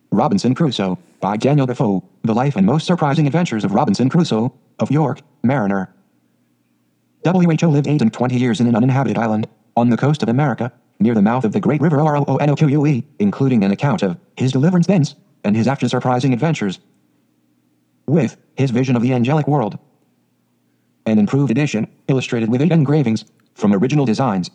Robinson Crusoe, by Daniel Defoe. The Life and Most Surprising Adventures of Robinson Crusoe, of York, Mariner. WHO lived 8 and 20 years in an uninhabited island, on the coast of America, near the mouth of the great river Roanoque, including an account of his deliverance thence, and his after surprising adventures with his vision of the angelic world. An improved edition, illustrated with 8 engravings, from original designs,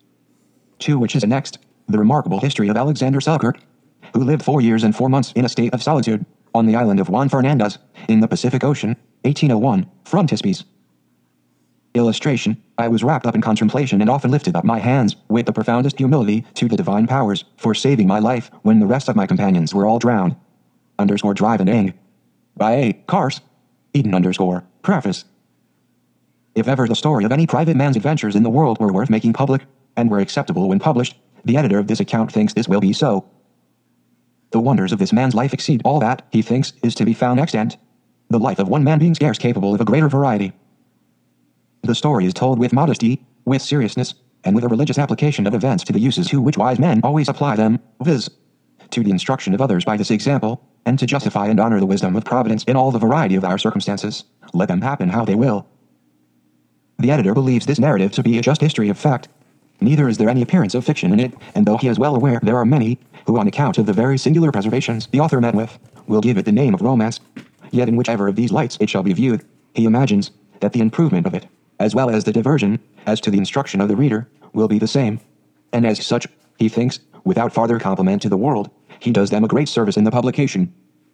to which is annexed the remarkable history of Alexander Selkirk, who lived 4 years and 4 months in a state of solitude, on the island of Juan Fernandez, in the Pacific Ocean, 1801, frontispiece. Illustration: I was wrapped up in contemplation and often lifted up my hands, with the profoundest humility, to the divine powers, for saving my life, when the rest of my companions were all drowned. Drive and Ing. By A. Carse. Eden Preface. If ever the story of any private man's adventures in the world were worth making public, and were acceptable when published, the editor of this account thinks this will be so. The wonders of this man's life exceed all that, he thinks, is to be found extant. The life of one man being scarce capable of a greater variety. The story is told with modesty, with seriousness, and with a religious application of events to the uses to which wise men always apply them, viz., to the instruction of others by this example, and to justify and honor the wisdom of Providence in all the variety of our circumstances, let them happen how they will. The editor believes this narrative to be a just history of fact. Neither is there any appearance of fiction in it, and though he is well aware there are many, who on account of the very singular preservations the author met with, will give it the name of romance, yet in whichever of these lights it shall be viewed, he imagines that the improvement of it, as well as the diversion, as to the instruction of the reader, will be the same, and as such, he thinks, without farther compliment to the world, he does them a great service in the publication.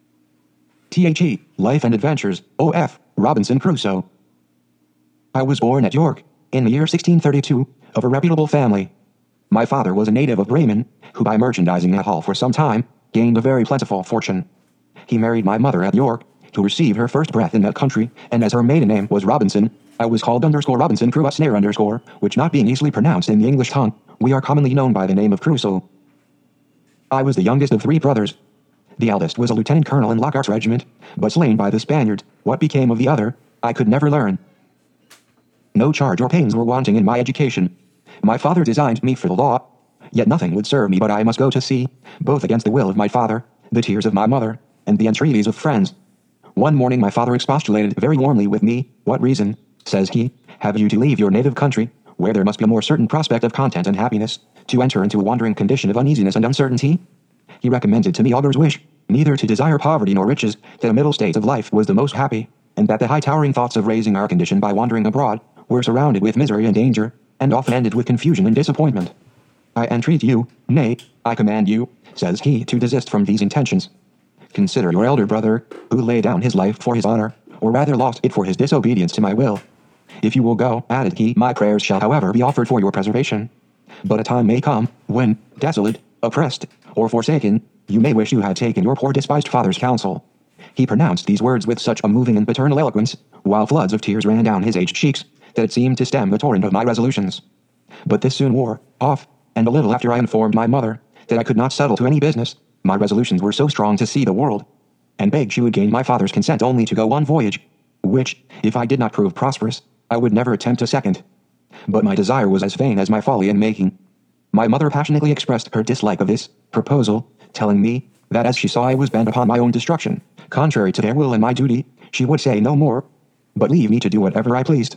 The Life and Adventures, O.F. Robinson Crusoe. I was born at York, in the year 1632, of a reputable family. My father was a native of Bremen, who by merchandising at Hull for some time, gained a very plentiful fortune. He married my mother at York, to receive her first breath in that country, and as her maiden name was Robinson, I was called Robinson Crusoe, which not being easily pronounced in the English tongue, we are commonly known by the name of Crusoe. I was the youngest of 3 brothers. The eldest was a lieutenant colonel in Lockhart's regiment, but slain by the Spaniards. What became of the other, I could never learn. No charge or pains were wanting in my education. My father designed me for the law, yet nothing would serve me but I must go to sea, both against the will of my father, the tears of my mother, and the entreaties of friends. One morning my father expostulated very warmly with me. What reason, says he, have you to leave your native country, where there must be a more certain prospect of content and happiness, to enter into a wandering condition of uneasiness and uncertainty? He recommended to me Augur's wish, neither to desire poverty nor riches, that a middle state of life was the most happy, and that the high towering thoughts of raising our condition by wandering abroad, were surrounded with misery and danger, and often ended with confusion and disappointment. I entreat you, nay, I command you, says he, to desist from these intentions. Consider your elder brother, who laid down his life for his honor, or rather lost it for his disobedience to my will. If you will go, added he, my prayers shall however be offered for your preservation. But a time may come, when, desolate, oppressed, or forsaken, you may wish you had taken your poor despised father's counsel. He pronounced these words with such a moving and paternal eloquence, while floods of tears ran down his aged cheeks, that it seemed to stem the torrent of my resolutions. But this soon wore off, and a little after I informed my mother that I could not settle to any business, my resolutions were so strong to see the world, and begged she would gain my father's consent only to go one voyage, which, if I did not prove prosperous, I would never attempt a second. But my desire was as vain as my folly in making. My mother passionately expressed her dislike of this proposal, telling me that as she saw I was bent upon my own destruction, contrary to their will and my duty, she would say no more, but leave me to do whatever I pleased.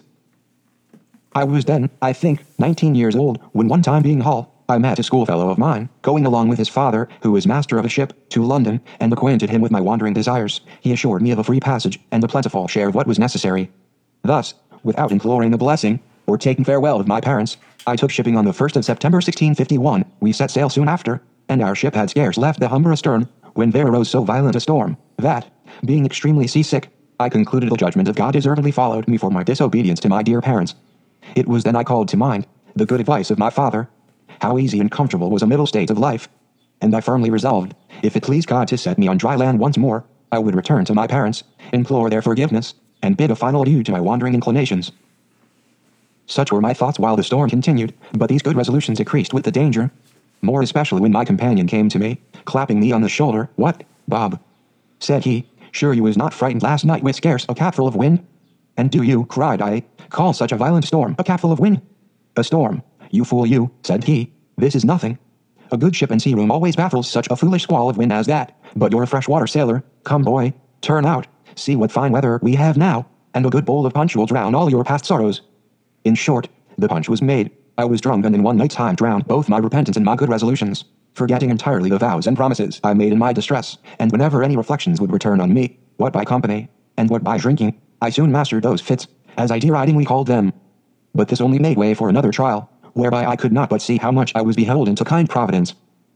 I was then, I think, 19 years old, when one time being Hull, I met a schoolfellow of mine, going along with his father, who was master of a ship, to London, and acquainted him with my wandering desires. He assured me of a free passage, and a plentiful share of what was necessary. Thus, without imploring a blessing, or taking farewell of my parents, I took shipping on the 1st of September 1651. We set sail soon after, and our ship had scarce left the Humber astern, when there arose so violent a storm, that, being extremely seasick, I concluded the judgment of God deservedly followed me for my disobedience to my dear parents. It was then I called to mind the good advice of my father, how easy and comfortable was a middle state of life, and I firmly resolved, if it pleased God to set me on dry land once more, I would return to my parents, implore their forgiveness, and bid a final adieu to my wandering inclinations. Such were my thoughts while the storm continued, but these good resolutions decreased with the danger, more especially when my companion came to me, clapping me on the shoulder. What, Bob, said he, sure you was not frightened last night with scarce a capful of wind? And do you, cried I, call such a violent storm a capful of wind? A storm, you fool you, said he, this is nothing. A good ship and sea room always baffles such a foolish squall of wind as that. But you're a freshwater sailor. Come, boy, turn out. See what fine weather we have now, and a good bowl of punch will drown all your past sorrows. In short, the punch was made. I was drunk and in one night's time drowned both my repentance and my good resolutions, forgetting entirely the vows and promises I made in my distress, and whenever any reflections would return on me, what by company, and what by drinking, I soon mastered those fits, as I deridingly called them. But this only made way for another trial, whereby I could not but see how much I was beholden to kind Providence.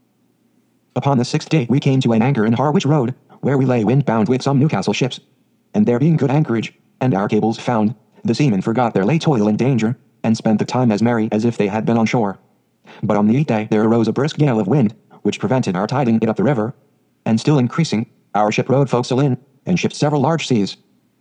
Upon the 6th day we came to an anchor in Harwich Road, where we lay wind-bound with some Newcastle ships. And there being good anchorage, and our cables found, the seamen forgot their late toil and danger, and spent the time as merry as if they had been on shore. But on the 8th day there arose a brisk gale of wind, which prevented our tiding it up the river, and still increasing, our ship rode forecastle in, and shipped several large seas.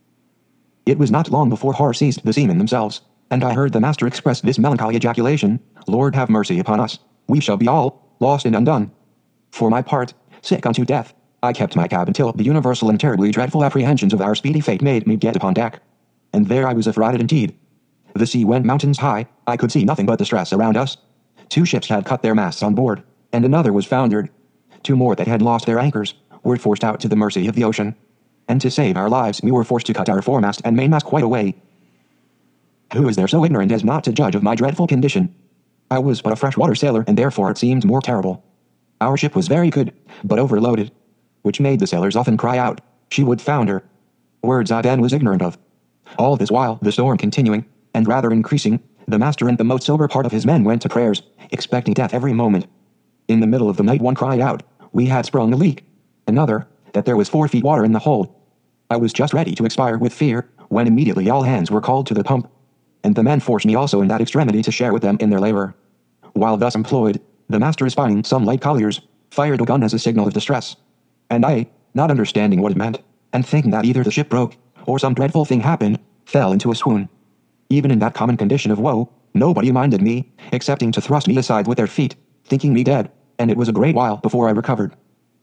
It was not long before horror seized the seamen themselves, and I heard the master express this melancholy ejaculation, Lord have mercy upon us, we shall be all lost and undone. For my part, sick unto death, I kept my cabin till the universal and terribly dreadful apprehensions of our speedy fate made me get upon deck. And there I was affrighted indeed. The sea went mountains high, I could see nothing but distress around us. 2 ships had cut their masts on board, and another was foundered. 2 more that had lost their anchors were forced out to the mercy of the ocean. And to save our lives we were forced to cut our foremast and mainmast quite away. Who is there so ignorant as not to judge of my dreadful condition? I was but a freshwater sailor, and therefore it seemed more terrible. Our ship was very good, but overloaded, which made the sailors often cry out, she would founder. Words I then was ignorant of. All this while, the storm continuing, and rather increasing, the master and the most sober part of his men went to prayers, expecting death every moment. In the middle of the night one cried out, we had sprung a leak. Another, that there was 4 feet water in the hold. I was just ready to expire with fear, when immediately all hands were called to the pump. And the men forced me also in that extremity to share with them in their labor. While thus employed, the master espying some light colliers, fired a gun as a signal of distress. And I, not understanding what it meant, and thinking that either the ship broke, or some dreadful thing happened, fell into a swoon. Even in that common condition of woe, nobody minded me, excepting to thrust me aside with their feet, thinking me dead, and it was a great while before I recovered.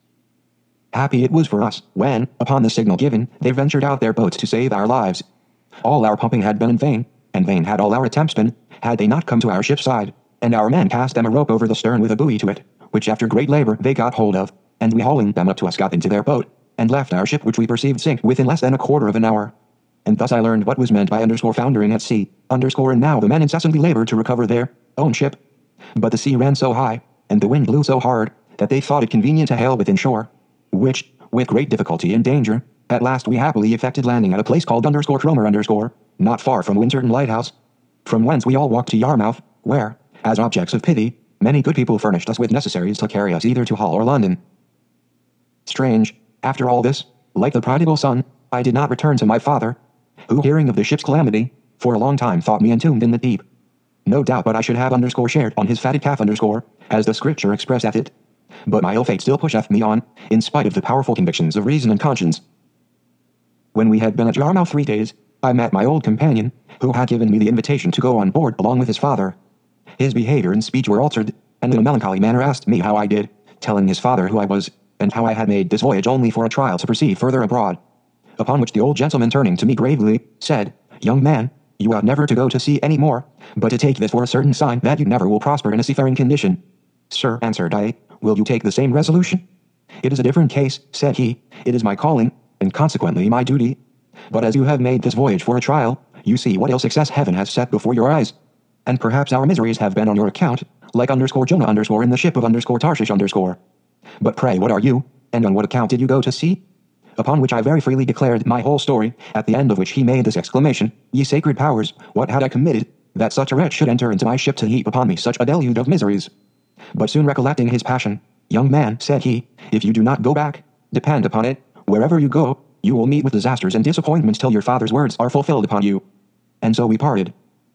Happy it was for us, when, upon the signal given, they ventured out their boats to save our lives. All our pumping had been in vain, and vain had all our attempts been, had they not come to our ship's side, and our men cast them a rope over the stern with a buoy to it, which after great labor they got hold of, and we hauling them up to us got into their boat, and left our ship which we perceived sink within less than a quarter of an hour. And thus I learned what was meant by foundering at sea, and now the men incessantly labored to recover their own ship. But the sea ran so high, and the wind blew so hard, that they thought it convenient to hail within shore, which, with great difficulty and danger, at last we happily effected landing at a place called Cromer, not far from Winterton Lighthouse, from whence we all walked to Yarmouth, where, as objects of pity, many good people furnished us with necessaries to carry us either to Hull or London. Strange, after all this, like the prodigal son, I did not return to my father, who, hearing of the ship's calamity, for a long time thought me entombed in the deep. No doubt but I should have shared on his fatted calf as the scripture expresseth it. But my ill fate still pusheth me on, in spite of the powerful convictions of reason and conscience. When we had been at Yarmouth 3 days, I met my old companion, who had given me the invitation to go on board along with his father. His behavior and speech were altered, and in a melancholy manner asked me how I did, telling his father who I was, and how I had made this voyage only for a trial to proceed further abroad. Upon which the old gentleman turning to me gravely, said, Young man, you ought never to go to sea any more, but to take this for a certain sign that you never will prosper in a seafaring condition. Sir, answered I, will you take the same resolution? It is a different case, said he, it is my calling, and consequently my duty. But as you have made this voyage for a trial, you see what ill success heaven has set before your eyes. And perhaps our miseries have been on your account, like Jonah in the ship of Tarshish . But pray what are you, and on what account did you go to sea? Upon which I very freely declared my whole story, at the end of which he made this exclamation, Ye sacred powers, what had I committed, that such a wretch should enter into my ship to heap upon me such a deluge of miseries? But soon recollecting his passion, Young man, said he, if you do not go back, depend upon it, wherever you go, you will meet with disasters and disappointments till your father's words are fulfilled upon you. And so we parted.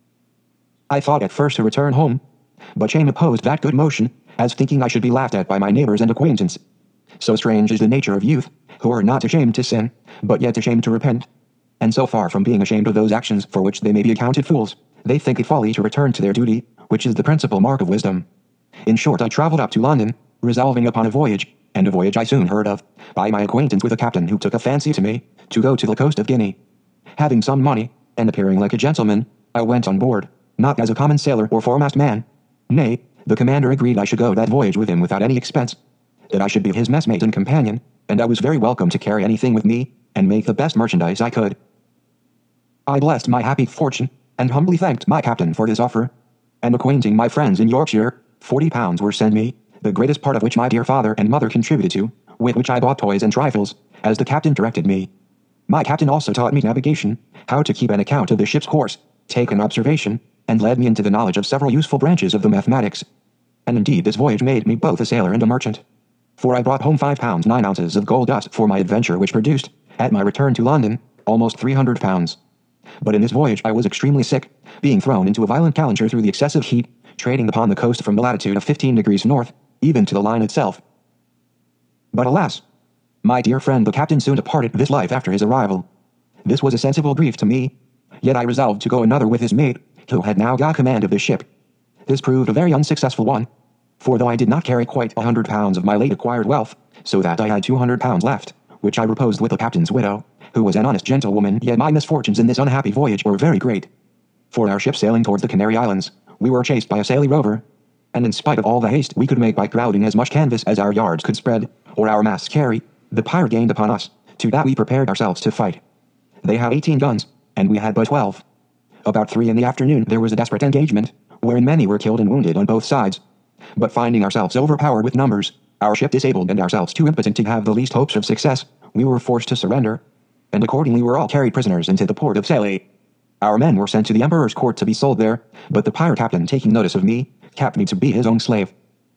I thought at first to return home, but shame opposed that good motion, as thinking I should be laughed at by my neighbors and acquaintance. So strange is the nature of youth, who are not ashamed to sin, but yet ashamed to repent. And so far from being ashamed of those actions for which they may be accounted fools, they think it folly to return to their duty, which is the principal mark of wisdom. In short, I travelled up to London, resolving upon a voyage, and a voyage I soon heard of, by my acquaintance with a captain who took a fancy to me, to go to the coast of Guinea. Having some money, and appearing like a gentleman, I went on board, not as a common sailor or foremast man. Nay, the commander agreed I should go that voyage with him without any expense, that I should be his messmate and companion, and I was very welcome to carry anything with me, and make the best merchandise I could. I blessed my happy fortune, and humbly thanked my captain for this offer. And acquainting my friends in Yorkshire, £40 were sent me, the greatest part of which my dear father and mother contributed to, with which I bought toys and trifles, as the captain directed me. My captain also taught me navigation, how to keep an account of the ship's course, take an observation, and led me into the knowledge of several useful branches of the mathematics. And indeed this voyage made me both a sailor and a merchant. For I brought home £5 9 ounces of gold dust for my adventure, which produced, at my return to London, almost £300. But in this voyage I was extremely sick, being thrown into a violent calenture through the excessive heat, trading upon the coast from the latitude of 15 degrees north, even to the line itself. But alas! My dear friend the captain soon departed this life after his arrival. This was a sensible grief to me, yet I resolved to go another with his mate, who had now got command of the ship. This proved a very unsuccessful one, for though I did not carry quite £100 of my late acquired wealth, so that I had £200 left, which I reposed with the captain's widow, who was an honest gentlewoman, yet my misfortunes in this unhappy voyage were very great. For our ship sailing towards the Canary Islands, we were chased by a Sallee rover, and in spite of all the haste we could make by crowding as much canvas as our yards could spread, or our masts carry, the pirate gained upon us, to that we prepared ourselves to fight. They had 18 guns, and we had but 12. About 3 in the afternoon there was a desperate engagement, wherein many were killed and wounded on both sides. But finding ourselves overpowered with numbers, our ship disabled and ourselves too impotent to have the least hopes of success, we were forced to surrender, and accordingly were all carried prisoners into the port of Sallee. Our men were sent to the Emperor's court to be sold there, but the pirate captain, taking notice of me, capped me to be his own slave.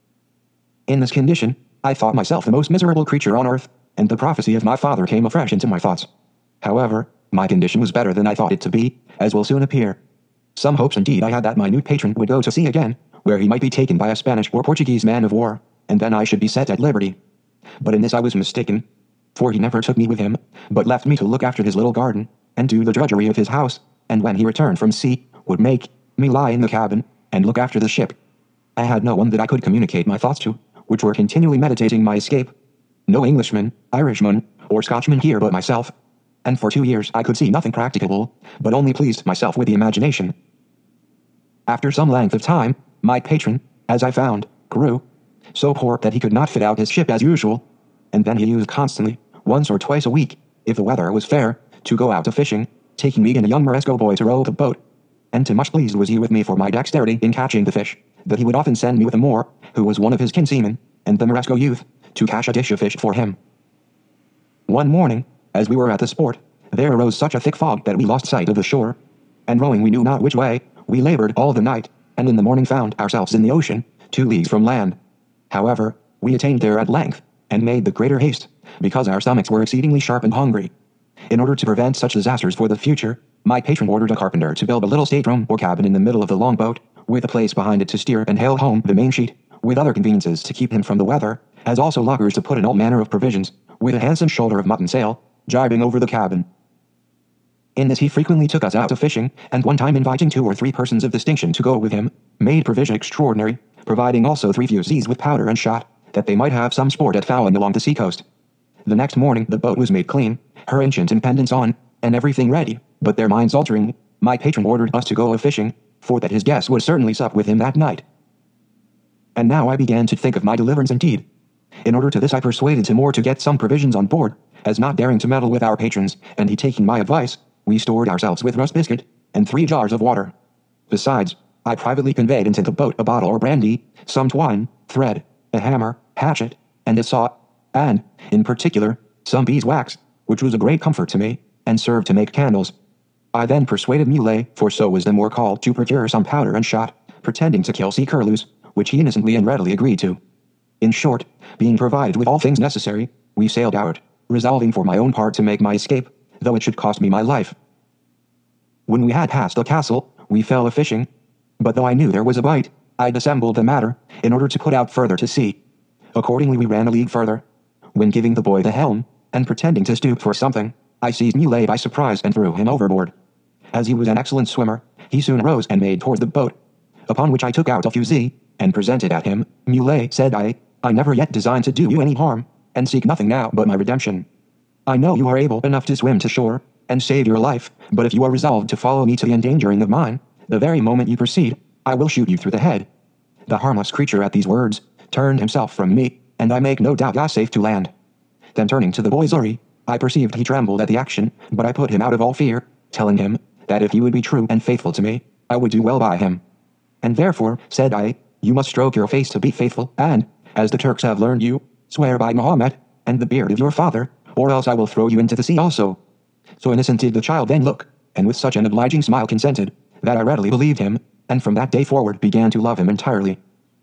In this condition, I thought myself the most miserable creature on earth, and the prophecy of my father came afresh into my thoughts. However, my condition was better than I thought it to be, as will soon appear. Some hopes indeed I had that my new patron would go to sea again, where he might be taken by a Spanish or Portuguese man of war, and then I should be set at liberty. But in this I was mistaken, for he never took me with him, but left me to look after his little garden, and do the drudgery of his house, and when he returned from sea, would make me lie in the cabin, and look after the ship. I had no one that I could communicate my thoughts to, which were continually meditating my escape. No Englishman, Irishman, or Scotchman here but myself, and for 2 years I could see nothing practicable, but only pleased myself with the imagination. After some length of time, my patron, as I found, grew so poor that he could not fit out his ship as usual, and then he used constantly, once or twice a week, if the weather was fair, to go out a fishing, taking me and a young Moresco boy to row the boat. And too much pleased was he with me for my dexterity in catching the fish, that he would often send me with a Moor, who was one of his kinsmen, and the Moresco youth, to catch a dish of fish for him. One morning, as we were at the sport, there arose such a thick fog that we lost sight of the shore, and rowing we knew not which way, we labored all the night, and in the morning found ourselves in the ocean, 2 leagues from land. However, we attained there at length, and made the greater haste, because our stomachs were exceedingly sharp and hungry. In order to prevent such disasters for the future, my patron ordered a carpenter to build a little stateroom or cabin in the middle of the longboat, with a place behind it to steer and hail home the main sheet, with other conveniences to keep him from the weather, as also lockers to put in all manner of provisions, with a handsome shoulder of mutton sail, jibing over the cabin. In this he frequently took us out a fishing, and one time inviting 2 or 3 persons of distinction to go with him, made provision extraordinary, providing also 3 fusees with powder and shot, that they might have some sport at fowling along the sea-coast. The next morning the boat was made clean, her ancient impediments on, and everything ready, but their minds altering, my patron ordered us to go a-fishing, for that his guests would certainly sup with him that night. And now I began to think of my deliverance indeed. In order to this I persuaded Timur to get some provisions on board, as not daring to meddle with our patrons, and he taking my advice, we stored ourselves with rust biscuit, and 3 jars of water. Besides, I privately conveyed into the boat a bottle or brandy, some twine, thread, a hammer, hatchet, and a saw, and, in particular, some beeswax, which was a great comfort to me, and served to make candles. I then persuaded Muley, for so was the Moor called, to procure some powder and shot, pretending to kill sea curlews, which he innocently and readily agreed to. In short, being provided with all things necessary, we sailed out, resolving for my own part to make my escape, though it should cost me my life. When we had passed the castle, we fell a-fishing, but though I knew there was a bite, I dissembled the matter, in order to put out further to sea. Accordingly we ran a league further, when giving the boy the helm, and pretending to stoop for something, I seized Muley by surprise and threw him overboard. As he was an excellent swimmer, he soon rose and made toward the boat, upon which I took out a fusee, and presented at him. Muley, said I never yet designed to do you any harm, and seek nothing now but my redemption. I know you are able enough to swim to shore, and save your life, but if you are resolved to follow me to the endangering of mine, the very moment you proceed, I will shoot you through the head. The harmless creature at these words turned himself from me, and I make no doubt got safe to land. Then turning to the boy Zuri, I perceived he trembled at the action, but I put him out of all fear, telling him that if he would be true and faithful to me, I would do well by him. And therefore, said I, you must stroke your face to be faithful, and, as the Turks have learned you, swear by Mohammed, and the beard of your father, or else I will throw you into the sea also. So innocent did the child then look, and with such an obliging smile consented, that I readily believed him, and from that day forward began to love him entirely.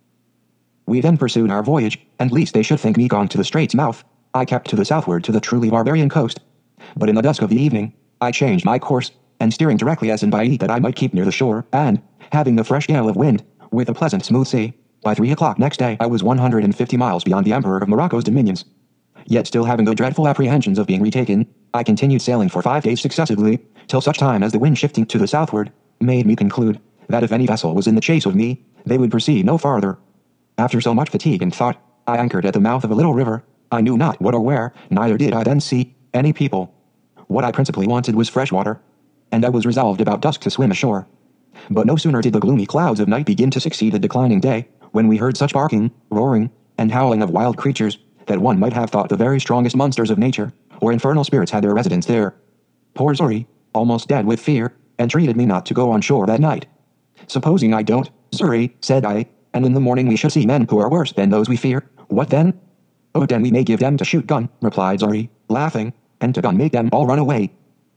We then pursued our voyage, and lest they should think me gone to the strait's mouth, I kept to the southward to the truly barbarian coast. But in the dusk of the evening, I changed my course, and steering directly as in by that I might keep near the shore, and, having the fresh gale of wind, with a pleasant smooth sea, by 3 o'clock next day I was 150 miles beyond the Emperor of Morocco's dominions. Yet still having the dreadful apprehensions of being retaken, I continued sailing for 5 days successively, till such time as the wind shifting to the southward, made me conclude, that if any vessel was in the chase of me, they would proceed no farther. After so much fatigue and thought, I anchored at the mouth of a little river. I knew not what or where, neither did I then see any people. What I principally wanted was fresh water, and I was resolved about dusk to swim ashore. But no sooner did the gloomy clouds of night begin to succeed the declining day, when we heard such barking, roaring, and howling of wild creatures, that one might have thought the very strongest monsters of nature, or infernal spirits had their residence there. Poor Zuri, almost dead with fear, entreated me not to go on shore that night. Supposing I don't, Zuri, said I, and in the morning we shall see men who are worse than those we fear, what then? Oh, then we may give them to shoot gun, replied Zuri, laughing, and to gun make them all run away.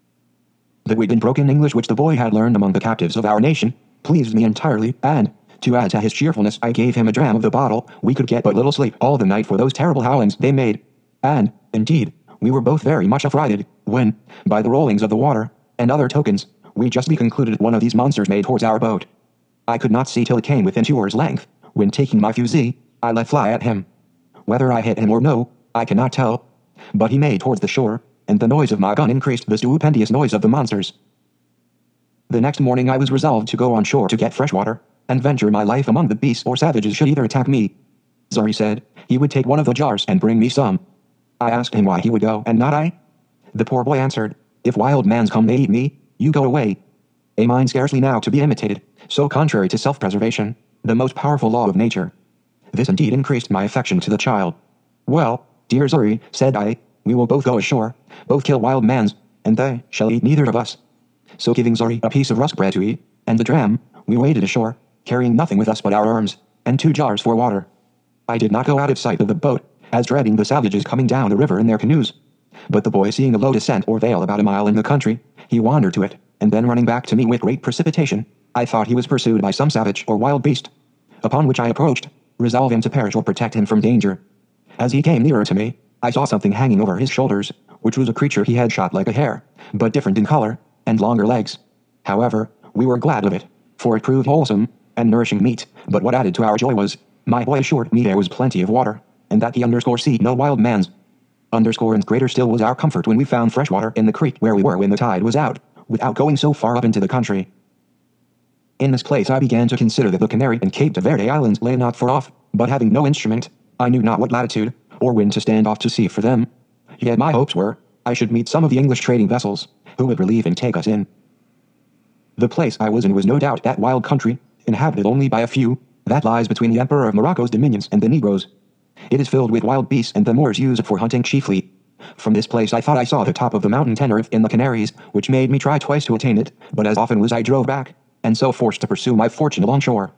The weak and broken English which the boy had learned among the captives of our nation, pleased me entirely, and, to add to his cheerfulness, I gave him a dram of the bottle. We could get but little sleep all the night for those terrible howlings they made, and, indeed, we were both very much affrighted, when, by the rollings of the water, and other tokens, we justly concluded one of these monsters made towards our boat. I could not see till it came within 2 oars' length, when taking my fusee, I let fly at him. Whether I hit him or no, I cannot tell, but he made towards the shore, and the noise of my gun increased the stupendous noise of the monsters. The next morning I was resolved to go on shore to get fresh water, and venture my life among the beasts or savages should either attack me. Zuri said he would take one of the jars and bring me some. I asked him why he would go and not I. The poor boy answered, if wild mans come they eat me, you go away. A mind scarcely now to be imitated, so contrary to self-preservation, the most powerful law of nature. This indeed increased my affection to the child. Well, dear Zuri, said I, we will both go ashore, both kill wild mans, and they shall eat neither of us. So giving Zuri a piece of rusk bread to eat, and the dram, we waded ashore, carrying nothing with us but our arms, and 2 jars for water. I did not go out of sight of the boat, as dreading the savages coming down the river in their canoes. But the boy seeing a low descent or vale about a mile in the country, he wandered to it, and then running back to me with great precipitation, I thought he was pursued by some savage or wild beast. Upon which I approached, resolving to perish or protect him from danger. As he came nearer to me, I saw something hanging over his shoulders, which was a creature he had shot like a hare, but different in color, and longer legs. However, we were glad of it, for it proved wholesome, and nourishing meat, but what added to our joy was, my boy assured me there was plenty of water, and that he see no wild mans. And greater still was our comfort when we found fresh water in the creek where we were when the tide was out, without going so far up into the country. In this place I began to consider that the Canary and Cape de Verde Islands lay not far off, but having no instrument, I knew not what latitude, or when to stand off to sea for them. Yet my hopes were, I should meet some of the English trading vessels, who would relieve and take us in. The place I was in was no doubt that wild country, inhabited only by a few, that lies between the Emperor of Morocco's dominions and the Negroes. It is filled with wild beasts and the Moors use it for hunting chiefly. From this place I thought I saw the top of the mountain Tenerife in the Canaries, which made me try twice to attain it, but as often was I drove back, and so forced to pursue my fortune along shore.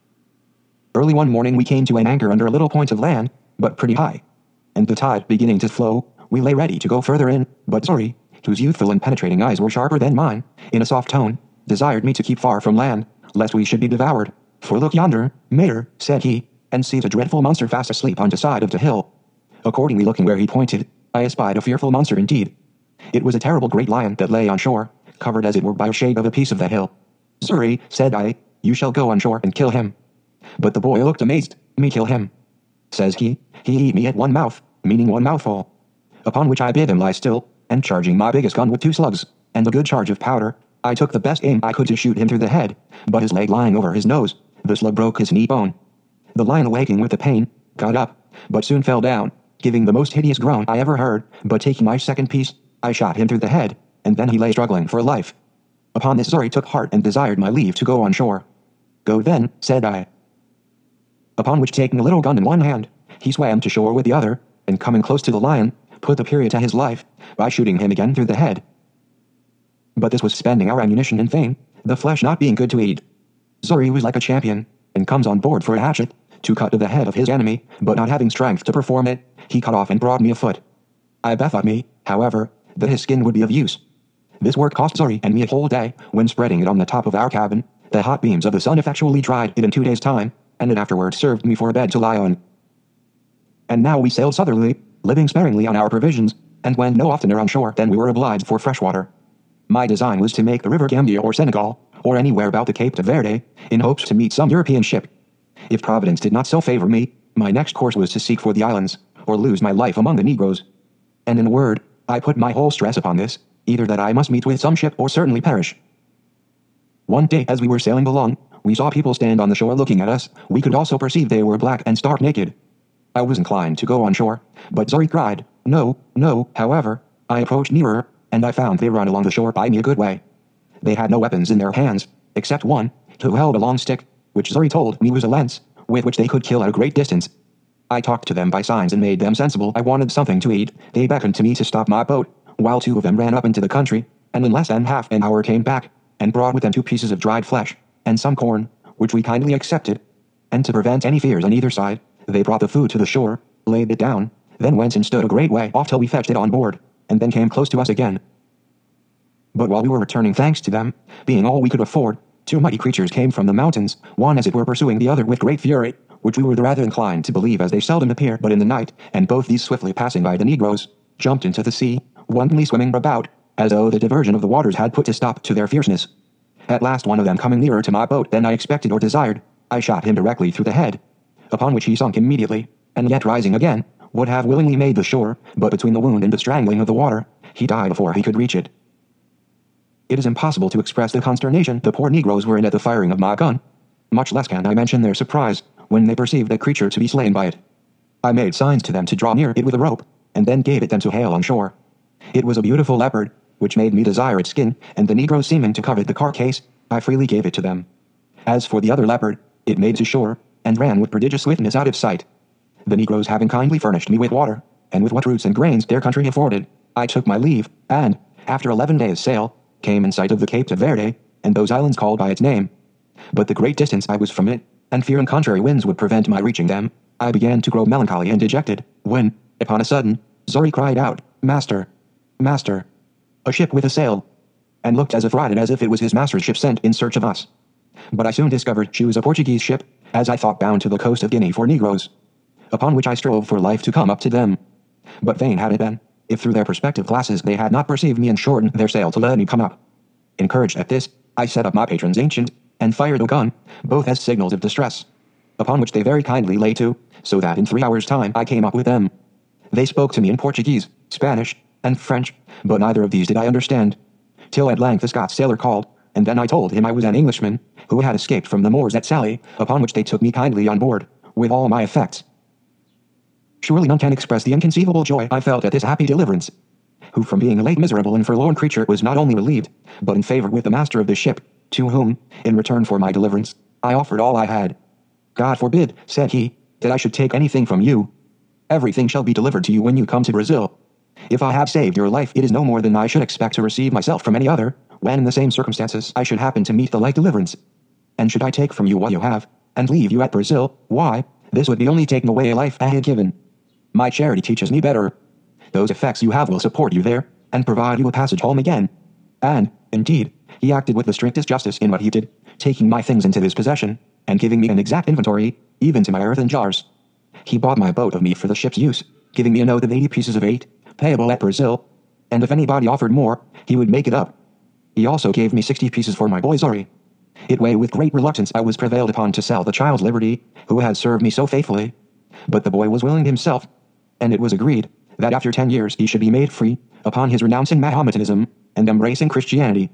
Early one morning we came to an anchor under a little point of land, but pretty high. And the tide beginning to flow, we lay ready to go further in, but Zuri, whose youthful and penetrating eyes were sharper than mine, in a soft tone, desired me to keep far from land, lest we should be devoured. For look yonder, mater, said he, and see the dreadful monster fast asleep on the side of the hill. Accordingly looking where he pointed, I espied a fearful monster indeed. It was a terrible great lion that lay on shore, covered as it were by a shade of a piece of that hill. Zuri, said I, you shall go on shore and kill him. But the boy looked amazed. Me kill him? Says he eat me at one mouth, meaning one mouthful. Upon which I bid him lie still, and charging my biggest gun with 2 slugs, and a good charge of powder, I took the best aim I could to shoot him through the head, but his leg lying over his nose, the slug broke his knee bone. The lion awaking with the pain, got up, but soon fell down, giving the most hideous groan I ever heard, but taking my second piece, I shot him through the head, and then he lay struggling for life. Upon this Zuri took heart and desired my leave to go on shore. Go then, said I. Upon which taking a little gun in one hand, he swam to shore with the other, and coming close to the lion, put the period to his life by shooting him again through the head. But this was spending our ammunition in vain, the flesh not being good to eat. Zuri was like a champion, and comes on board for a hatchet, to cut to the head of his enemy, but not having strength to perform it, he cut off and brought me a foot. I bethought me, however, that his skin would be of use. This work cost Zuri and me a whole day. When spreading it on the top of our cabin, the hot beams of the sun effectually dried it in 2 days' time, and it afterwards served me for a bed to lie on. And now we sailed southerly, living sparingly on our provisions, and when no oftener on shore than we were obliged for fresh water. My design was to make the river Gambia or Senegal, or anywhere about the Cape de Verde, in hopes to meet some European ship. If Providence did not so favor me, my next course was to seek for the islands, or lose my life among the Negroes. And in a word, I put my whole stress upon this, either that I must meet with some ship or certainly perish. One day as we were sailing along, we saw people stand on the shore looking at us. We could also perceive they were black and stark naked. I was inclined to go on shore, but Zuri cried, "No, no." However, I approached nearer, and I found they ran along the shore by me a good way. They had no weapons in their hands, except one, who held a long stick, which Zuri told me was a lance, with which they could kill at a great distance. I talked to them by signs and made them sensible I wanted something to eat. They beckoned to me to stop my boat, while 2 of them ran up into the country, and in less than half an hour came back, and brought with them 2 pieces of dried flesh, and some corn, which we kindly accepted. And to prevent any fears on either side, they brought the food to the shore, laid it down, then went and stood a great way off till we fetched it on board, and then came close to us again. But while we were returning thanks to them, being all we could afford, 2 mighty creatures came from the mountains, one as it were pursuing the other with great fury, which we were rather inclined to believe as they seldom appear but in the night, and both these swiftly passing by the Negroes, jumped into the sea, wantonly swimming about, as though the diversion of the waters had put a stop to their fierceness. At last one of them coming nearer to my boat than I expected or desired, I shot him directly through the head, upon which he sunk immediately, and yet rising again, would have willingly made the shore, but between the wound and the strangling of the water, he died before he could reach it. It is impossible to express the consternation the poor Negroes were in at the firing of my gun. Much less can I mention their surprise, when they perceived the creature to be slain by it. I made signs to them to draw near it with a rope, and then gave it them to hale on shore. It was a beautiful leopard, which made me desire its skin, and the Negroes seeming to covet the carcase, I freely gave it to them. As for the other leopard, it made to shore, and ran with prodigious swiftness out of sight. The Negroes having kindly furnished me with water, and with what roots and grains their country afforded, I took my leave, and, after 11 days' sail, came in sight of the Cape de Verde, and those islands called by its name. But the great distance I was from it, and fearing contrary winds would prevent my reaching them, I began to grow melancholy and dejected, when, upon a sudden, Zuri cried out, "Master! Master! A ship with a sail!" and looked as affrighted as if it was his master's ship sent in search of us. But I soon discovered she was a Portuguese ship, as I thought bound to the coast of Guinea for Negroes. Upon which I strove for life to come up to them. But vain had it been, if through their perspective glasses they had not perceived me and shortened their sail to let me come up. Encouraged at this, I set up my patron's ancient, and fired a gun, both as signals of distress. Upon which they very kindly lay to, so that in 3 hours' time I came up with them. They spoke to me in Portuguese, Spanish, and French, but neither of these did I understand. Till at length a Scots sailor called, and then I told him I was an Englishman, who had escaped from the Moors at Sally, upon which they took me kindly on board, with all my effects. Surely none can express the inconceivable joy I felt at this happy deliverance, who from being a late miserable and forlorn creature was not only relieved, but in favor with the master of the ship, to whom, in return for my deliverance, I offered all I had. "God forbid," said he, "that I should take anything from you. Everything shall be delivered to you when you come to Brazil. If I have saved your life, it is no more than I should expect to receive myself from any other, when in the same circumstances I should happen to meet the like deliverance. And should I take from you what you have, and leave you at Brazil, why, this would be only taking away a life I had given. My charity teaches me better. Those effects you have will support you there, and provide you a passage home again." And, indeed, he acted with the strictest justice in what he did, taking my things into his possession, and giving me an exact inventory, even to my earthen jars. He bought my boat of me for the ship's use, giving me a note of 80 pieces of 8, payable at Brazil, and if anybody offered more, he would make it up. He also gave me 60 pieces for my boy Zuri. It way with great reluctance I was prevailed upon to sell the child Liberty, who had served me so faithfully. But the boy was willing himself, and it was agreed that after 10 years he should be made free, upon his renouncing Mahometanism, and embracing Christianity.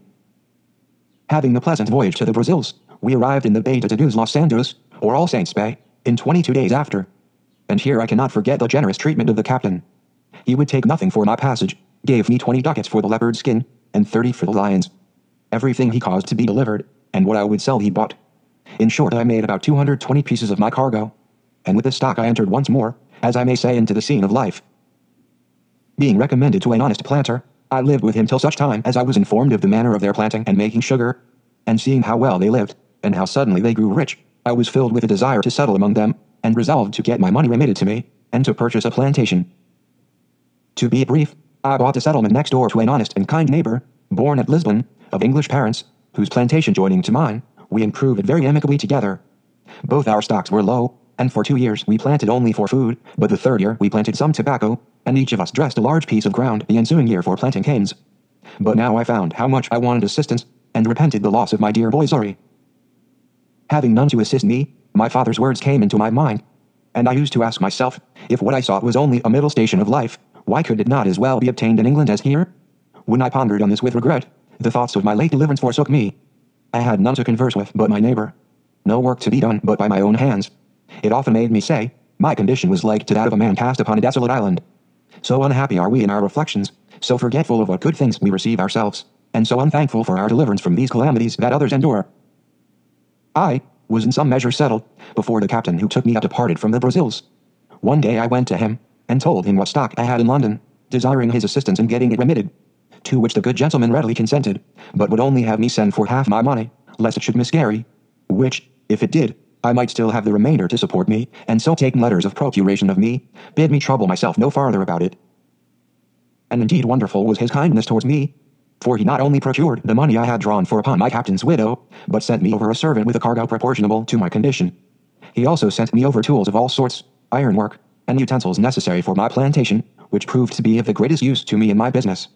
Having the pleasant voyage to the Brazils, we arrived in the Bay de Los Santos, or All Saints Bay, in 22 days after. And here I cannot forget the generous treatment of the captain. He would take nothing for my passage, gave me 20 ducats for the leopard skin, and 30 for the lions. Everything he caused to be delivered, and what I would sell he bought. In short, I made about 220 pieces of my cargo, and with this stock I entered once more, as I may say, into the scene of life. Being recommended to an honest planter, I lived with him till such time as I was informed of the manner of their planting and making sugar, and seeing how well they lived, and how suddenly they grew rich, I was filled with a desire to settle among them, and resolved to get my money remitted to me, and to purchase a plantation. To be brief, I bought a settlement next door to an honest and kind neighbor, born at Lisbon, of English parents, whose plantation joining to mine, we improved it very amicably together. Both our stocks were low, and for 2 years we planted only for food, but the third year we planted some tobacco, and each of us dressed a large piece of ground the ensuing year for planting canes. But now I found how much I wanted assistance, and repented the loss of my dear boy Zuri. Having none to assist me, my father's words came into my mind, and I used to ask myself, if what I sought was only a middle station of life, why could it not as well be obtained in England as here? When I pondered on this with regret, the thoughts of my late deliverance forsook me. I had none to converse with but my neighbor. No work to be done but by my own hands. It often made me say, my condition was like to that of a man cast upon a desolate island. So unhappy are we in our reflections, so forgetful of what good things we receive ourselves, and so unthankful for our deliverance from these calamities that others endure. I was in some measure settled, before the captain who took me out departed from the Brazils. One day I went to him, and told him what stock I had in London, desiring his assistance in getting it remitted. To which the good gentleman readily consented, but would only have me send for half my money, lest it should miscarry, which, if it did, I might still have the remainder to support me, and so taking letters of procuration of me, bid me trouble myself no farther about it. And indeed wonderful was his kindness towards me, for he not only procured the money I had drawn for upon my captain's widow, but sent me over a servant with a cargo proportionable to my condition. He also sent me over tools of all sorts, ironwork, and utensils necessary for my plantation, which proved to be of the greatest use to me in my business.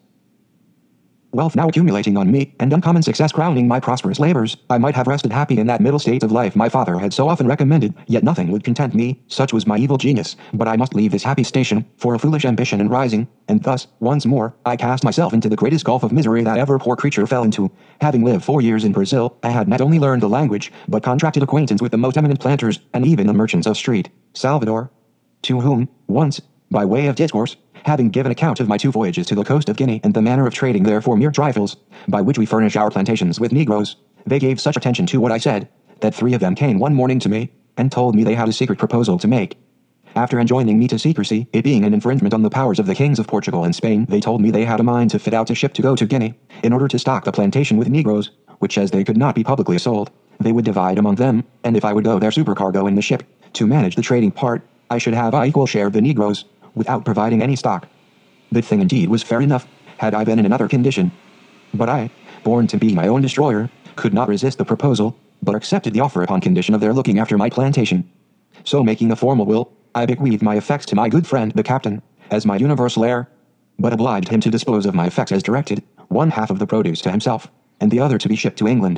Wealth now accumulating on me, and uncommon success crowning my prosperous labors, I might have rested happy in that middle state of life my father had so often recommended, yet nothing would content me, such was my evil genius, but I must leave this happy station, for a foolish ambition and rising, and thus, once more, I cast myself into the greatest gulf of misery that ever poor creature fell into. Having lived 4 years in Brazil, I had not only learned the language, but contracted acquaintance with the most eminent planters, and even the merchants of Street, Salvador, to whom, once, by way of discourse, having given account of my 2 voyages to the coast of Guinea and the manner of trading there for mere trifles, by which we furnish our plantations with Negroes, they gave such attention to what I said, that 3 of them came one morning to me, and told me they had a secret proposal to make. After enjoining me to secrecy, it being an infringement on the powers of the kings of Portugal and Spain, they told me they had a mind to fit out a ship to go to Guinea, in order to stock the plantation with Negroes, which as they could not be publicly sold, they would divide among them, and if I would go their supercargo in the ship, to manage the trading part, I should have an equal share of the Negroes, without providing any stock. The thing indeed was fair enough, had I been in another condition. But I, born to be my own destroyer, could not resist the proposal, but accepted the offer upon condition of their looking after my plantation. So making a formal will, I bequeathed my effects to my good friend the captain, as my universal heir, but obliged him to dispose of my effects as directed, 1/2 of the produce to himself, and the other to be shipped to England.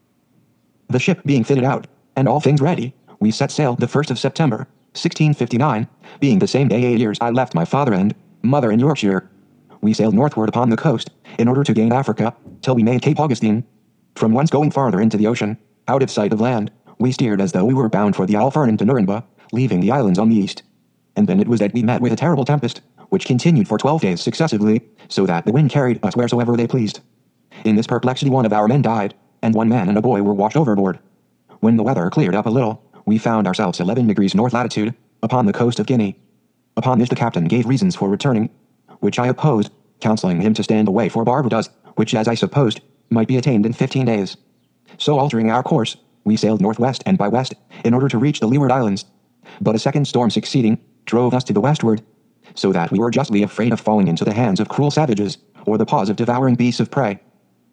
The ship being fitted out, and all things ready, we set sail the 1st of September, 1659, being the same day 8 years I left my father and mother in Yorkshire. We sailed northward upon the coast, in order to gain Africa, till we made Cape Augustine. From whence going farther into the ocean, out of sight of land, we steered as though we were bound for the Alfernan to Nuremberg, leaving the islands on the east. And then it was that we met with a terrible tempest, which continued for 12 days successively, so that the wind carried us wheresoever they pleased. In this perplexity 1 of our men died, and 1 man and a boy were washed overboard. When the weather cleared up a little, we found ourselves 11 degrees north latitude, upon the coast of Guinea. Upon this the captain gave reasons for returning, which I opposed, counseling him to stand away for Barbadoes, which as I supposed, might be attained in 15 days. So altering our course, we sailed northwest and by west, in order to reach the Leeward Islands. But a second storm succeeding, drove us to the westward, so that we were justly afraid of falling into the hands of cruel savages, or the paws of devouring beasts of prey.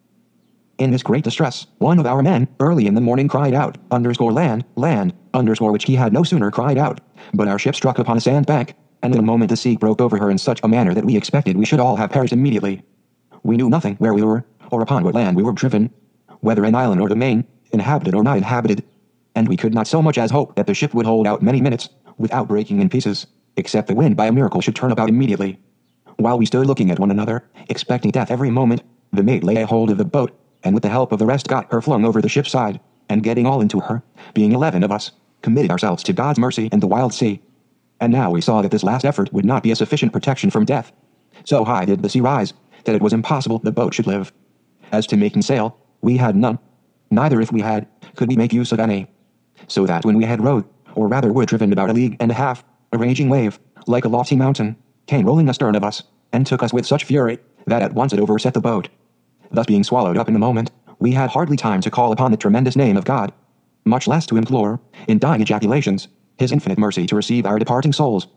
In this great distress, 1 of our men, early in the morning cried out, _land, land, which he had no sooner cried out, but our ship struck upon a sandbank, and in a moment the sea broke over her in such a manner that we expected we should all have perished immediately. We knew nothing where we were, or upon what land we were driven, whether an island or the main, inhabited or not inhabited, and we could not so much as hope that the ship would hold out many minutes, without breaking in pieces, except the wind by a miracle should turn about immediately. While we stood looking at one another, expecting death every moment, the mate laid hold of the boat, and with the help of the rest got her flung over the ship's side, and getting all into her, being 11 of us, committed ourselves to God's mercy and the wild sea. And now we saw that this last effort would not be a sufficient protection from death. So high did the sea rise, that it was impossible the boat should live. As to making sail, we had none. Neither if we had, could we make use of any. So that when we had rowed, or rather were driven about 1.5 leagues, a raging wave, like a lofty mountain, came rolling astern of us, and took us with such fury that at once it overset the boat. Thus being swallowed up in a moment, we had hardly time to call upon the tremendous name of God, much less to implore, in dying ejaculations, his infinite mercy to receive our departing souls.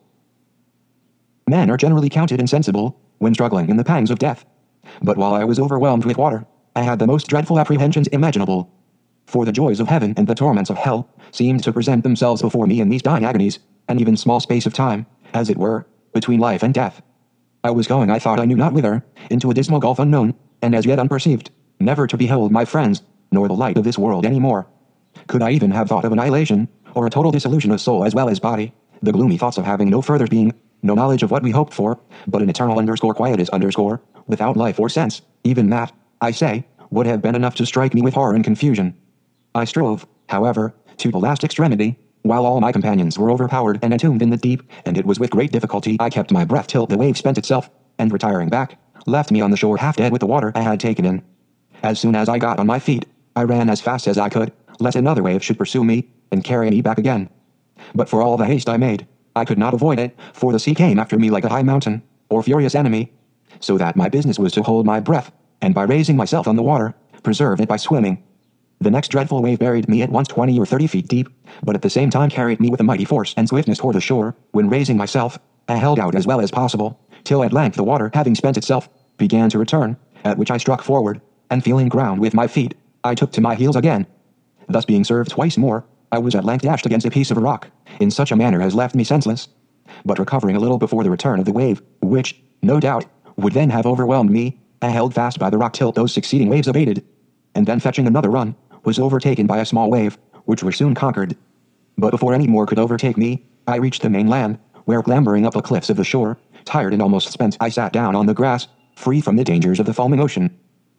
Men are generally counted insensible when struggling in the pangs of death. But while I was overwhelmed with water, I had the most dreadful apprehensions imaginable. For the joys of heaven and the torments of hell seemed to present themselves before me in these dying agonies, and even small space of time, as it were, between life and death. I was going, I thought I knew not whither, into a dismal gulf unknown, and as yet unperceived, never to behold my friends, nor the light of this world any more. Could I even have thought of annihilation, or a total dissolution of soul as well as body, the gloomy thoughts of having no further being, no knowledge of what we hoped for, but an eternal quiet is without life or sense, even that, I say, would have been enough to strike me with horror and confusion. I strove, however, to the last extremity, while all my companions were overpowered and entombed in the deep, and it was with great difficulty I kept my breath till the wave spent itself, and retiring back, left me on the shore half dead with the water I had taken in. As soon as I got on my feet, I ran as fast as I could, lest another wave should pursue me, and carry me back again. But for all the haste I made, I could not avoid it, for the sea came after me like a high mountain, or furious enemy, so that my business was to hold my breath, and by raising myself on the water, preserve it by swimming. The next dreadful wave buried me at once 20 or 30 feet deep, but at the same time carried me with a mighty force and swiftness toward the shore. When raising myself, I held out as well as possible, till at length the water, having spent itself, began to return, at which I struck forward, and feeling ground with my feet, I took to my heels again. Thus being served twice more, I was at length dashed against a piece of a rock, in such a manner as left me senseless. But recovering a little before the return of the wave, which, no doubt, would then have overwhelmed me, I held fast by the rock till those succeeding waves abated, and then fetching another run, was overtaken by a small wave, which were soon conquered. But before any more could overtake me, I reached the mainland, where clambering up the cliffs of the shore, tired and almost spent, I sat down on the grass, free from the dangers of the foaming ocean.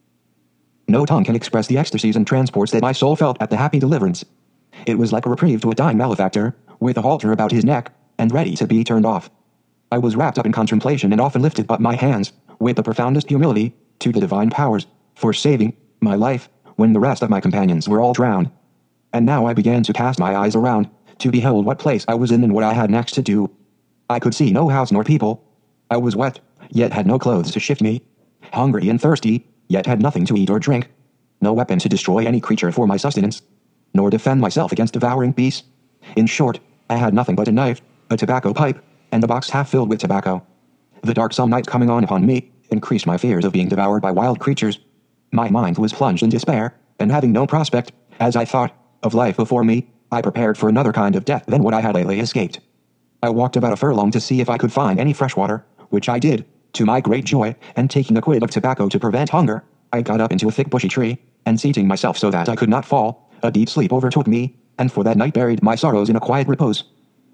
No tongue can express the ecstasies and transports that my soul felt at the happy deliverance. It was like a reprieve to a dying malefactor, with a halter about his neck, and ready to be turned off. I was wrapped up in contemplation and often lifted up my hands, with the profoundest humility, to the divine powers, for saving my life, when the rest of my companions were all drowned. And now I began to cast my eyes around, to behold what place I was in and what I had next to do. I could see no house nor people. I was wet, yet had no clothes to shift me. Hungry and thirsty, yet had nothing to eat or drink. No weapon to destroy any creature for my sustenance, nor defend myself against devouring beasts. In short, I had nothing but a knife, a tobacco pipe, and a box half filled with tobacco. The darksome night coming on upon me increased my fears of being devoured by wild creatures. My mind was plunged in despair, and having no prospect, as I thought, of life before me, I prepared for another kind of death than what I had lately escaped. I walked about a furlong to see if I could find any fresh water, which I did, to my great joy, and taking a quid of tobacco to prevent hunger, I got up into a thick bushy tree, and seating myself so that I could not fall, a deep sleep overtook me, and for that night buried my sorrows in a quiet repose.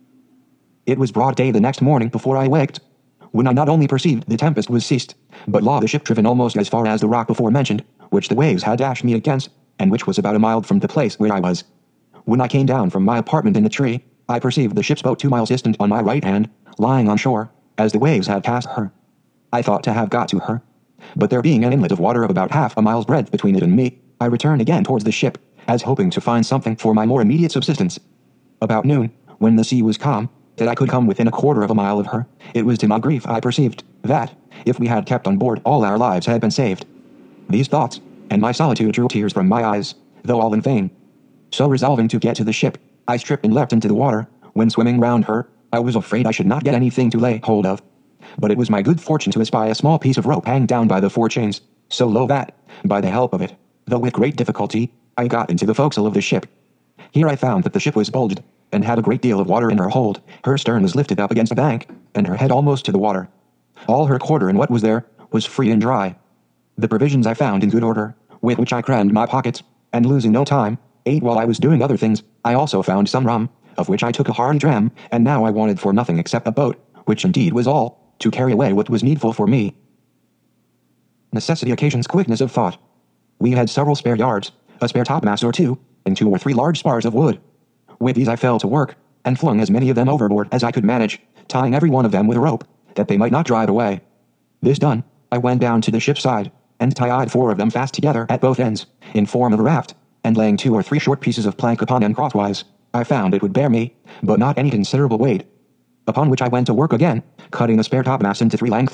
It was broad day the next morning before I waked, when I not only perceived the tempest was ceased, but saw the ship driven almost as far as the rock before mentioned, which the waves had dashed me against, and which was about a mile from the place where I was. When I came down from my apartment in the tree, I perceived the ship's boat 2 miles distant on my right hand, lying on shore, as the waves had passed her. I thought to have got to her, but there being an inlet of water of about half a mile's breadth between it and me, I returned again towards the ship, as hoping to find something for my more immediate subsistence. About noon, when the sea was calm, that I could come within a quarter of a mile of her, it was to my grief I perceived that, if we had kept on board, all our lives had been saved. These thoughts, and my solitude, drew tears from my eyes, though all in vain. So resolving to get to the ship, I stripped and leapt into the water. When swimming round her, I was afraid I should not get anything to lay hold of. But it was my good fortune to espy a small piece of rope hanging down by the forechains, so low that, by the help of it, though with great difficulty, I got into the forecastle of the ship. Here I found that the ship was bulged, and had a great deal of water in her hold. Her stern was lifted up against the bank, and her head almost to the water. All her quarter and what was there was free and dry. The provisions I found in good order, with which I crammed my pockets, and losing no time, ate while I was doing other things. I also found some rum, of which I took a hearty dram, and now I wanted for nothing except a boat, which indeed was all, to carry away what was needful for me. Necessity occasions quickness of thought. We had several spare yards, a spare topmast or two, and 2 or 3 large spars of wood. With these I fell to work, and flung as many of them overboard as I could manage, tying every one of them with a rope, that they might not drive away. This done, I went down to the ship's side, and tied 4 of them fast together at both ends, in form of a raft, and laying 2 or 3 short pieces of plank upon them crosswise, I found it would bear me, but not any considerable weight. Upon which I went to work again, cutting the spare topmast into 3 lengths,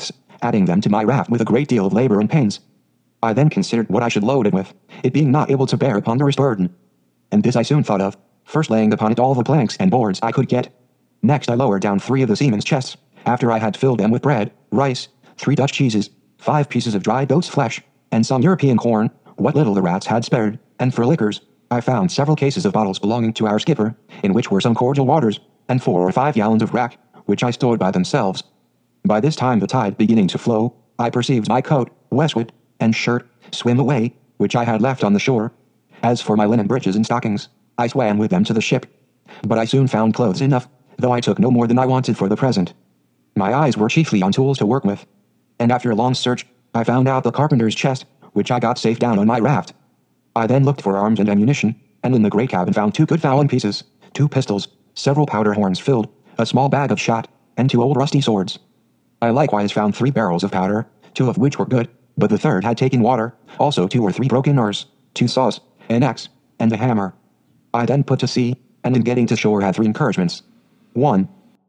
adding them to my raft with a great deal of labor and pains. I then considered what I should load it with, it being not able to bear a ponderous burden. And this I soon thought of, first laying upon it all the planks and boards I could get. Next I lowered down 3 of the seamen's chests, after I had filled them with bread, rice, 3 Dutch cheeses, 5 pieces of dried goat's flesh, and some European corn, what little the rats had spared, and for liquors, I found several cases of bottles belonging to our skipper, in which were some cordial waters, and 4 or 5 gallons of rack, which I stored by themselves. By this time the tide beginning to flow, I perceived my coat, waistcoat, and shirt swim away, which I had left on the shore. As for my linen breeches and stockings, I swam with them to the ship. But I soon found clothes enough, though I took no more than I wanted for the present. My eyes were chiefly on tools to work with. And after a long search, I found out the carpenter's chest, which I got safe down on my raft. I then looked for arms and ammunition, and in the great cabin found 2 good fowling pieces, 2 pistols, several powder horns filled, a small bag of shot, and 2 old rusty swords. I likewise found 3 barrels of powder, 2 of which were good, but the third had taken water, also 2 or 3 broken oars, 2 saws, an axe, and a hammer. I then put to sea, and in getting to shore had 3 encouragements. 1.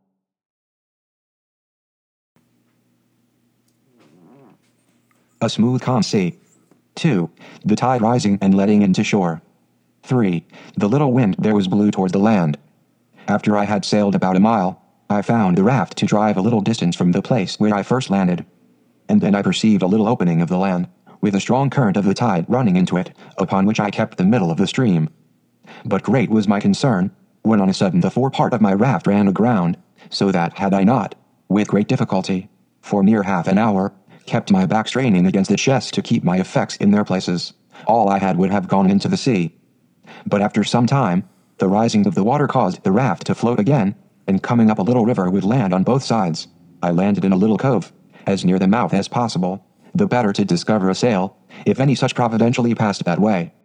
A smooth calm sea. 2. The tide rising and letting into shore. 3. The little wind there was blew towards the land. After I had sailed about a mile, I found the raft to drive a little distance from the place where I first landed. And then I perceived a little opening of the land, with a strong current of the tide running into it, upon which I kept the middle of the stream. But great was my concern, when on a sudden the forepart of my raft ran aground, so that had I not, with great difficulty, for near half an hour, kept my back straining against the chest to keep my effects in their places, all I had would have gone into the sea. But after some time, the rising of the water caused the raft to float again, and coming up a little river with land on both sides, I landed in a little cove, as near the mouth as possible, the better to discover a sail, if any such providentially passed that way.